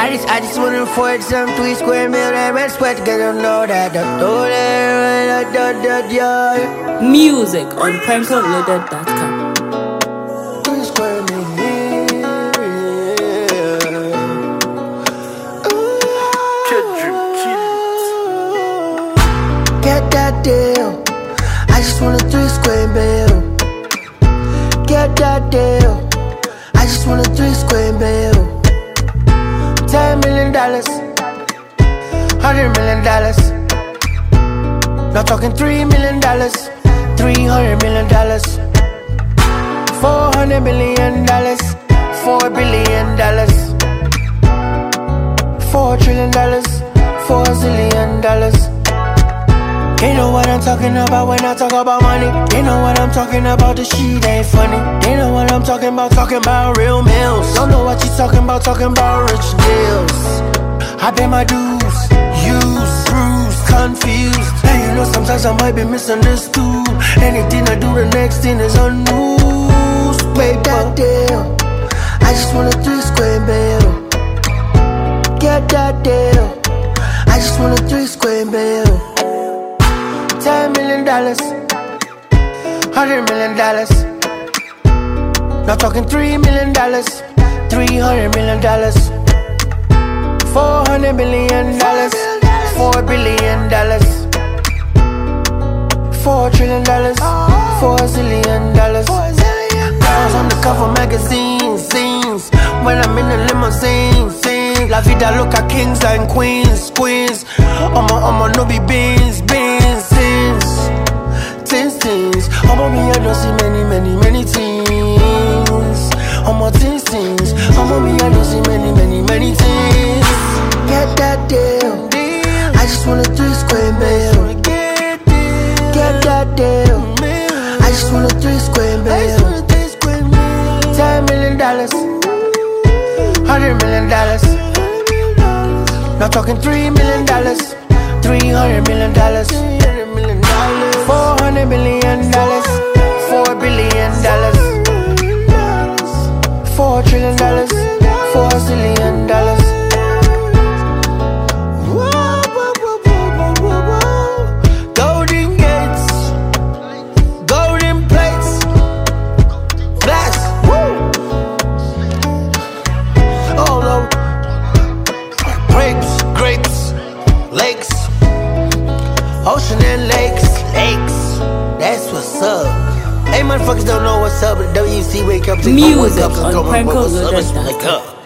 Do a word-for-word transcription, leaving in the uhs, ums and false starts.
I just, I just wanna afford some three square meal and respect, cause I know that the Music on Prankcode Loaded dot com. Three square meal. Get that deal. I just want a three square meal. Get that deal. I just want a three square meal. Ten million dollars, hundred million dollars. Not talking three million dollars, three hundred million dollars, four hundred million dollars, four billion dollars, four trillion dollars, four zillion dollars. They know what I'm talking about when I talk about money. They know what I'm talking about, the shit ain't funny. They know what I'm talking about, talking about real meals. Don't know what you talking about, talking about rich deals. I pay my dues, used, bruised, confused. And you know sometimes I might be misunderstood. Anything I do, the next thing is on news. Pay that deal. I just want a three square meal. Get that deal. I just want a three square meal. Ten million dollars, hundred million dollars. Not talking three million dollars, three hundred million dollars, four hundred million dollars, four billion dollars, four trillion dollars, four zillion dollars. Girls on the cover magazine scenes when I'm in the limousine scenes. La vida loca, kings and queens, queens. I'ma, I'ma no be beans, beans, sins, tins, tins. I'ma me, I don't see many, many, many things. I'ma tins, tins. I'ma me, I don't see many, many, many things. Get that deal. I just want a three square meal. Get that deal. I just want a three square meal. Ten million dollars, hundred million dollars. Not talking three million dollars, three hundred million dollars, four hundred million dollars, four billion dollars, four trillion dollars, four zillion dollars. Golden gates, golden plates, glass, woo. All over. Grapes, grapes, lakes, ocean and lakes, lakes. That's what's up. Hey, motherfuckers don't know what's up, but W C wake up. Music on Prankcode Loaded dot com.